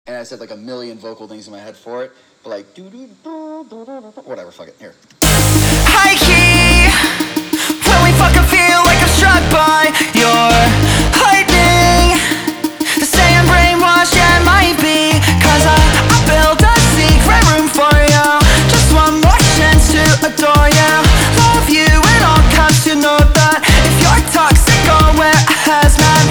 And I said like a million vocal things in my head for it, but like whatever, fuck it, here. High key, when we fucking feel like I'm struck by your lightning. They say I'm brainwashed, yeah, it might be, cause I built a secret room for you. Just one more chance to adore you. Love you in all caps, you know that. If you're toxic, I'll wear a hazmat.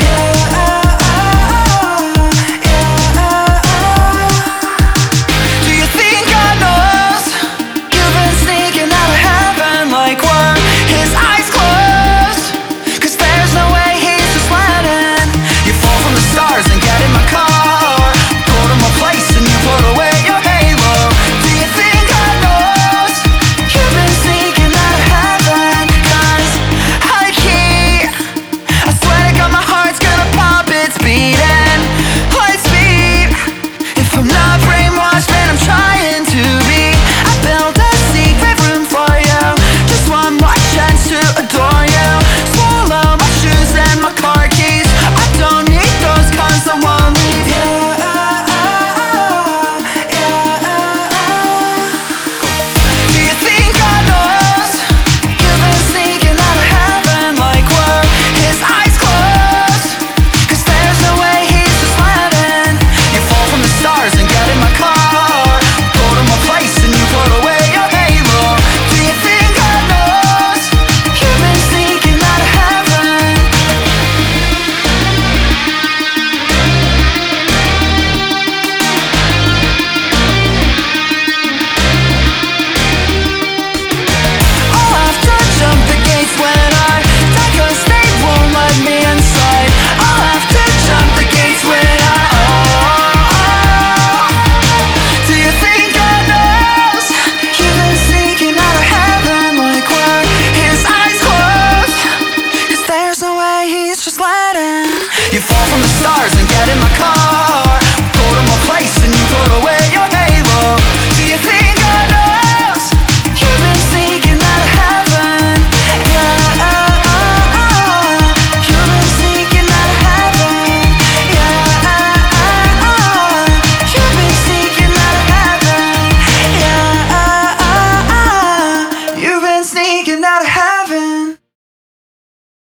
Do you think God knows you've been sneaking out of heaven like we're his eyes closed? Cause there's no way he's just letting you fall from the stars and get in my car. Go to my place and you put away your halo. Do you think God knows you've been sneaking out of heaven? Cause high key, I swear to God my heart's gonna pop, it's beating light speed. If I'm not brainwashed, then I'm trying to be. I built a secret room for you. Just one more chance to adore you. Swallow my shoes and my car keys. I don't need those cons, I won't leave you. Do you think God knows you've been sneaking out of heaven like we're his eyes closed? Cause there's no way he's just letting you fall from the stars and get in my car. Go to my place and you put away your halo. Do you think God knows you've been sneaking out of heaven? I'll have to jump the gates when I die, cause they won't let me inside. I'll have to jump the gates when do you think God knows you've been sneaking out of heaven like we're his eyes closed? Cause there's no way he's just letting you fall from the stars and get in my car.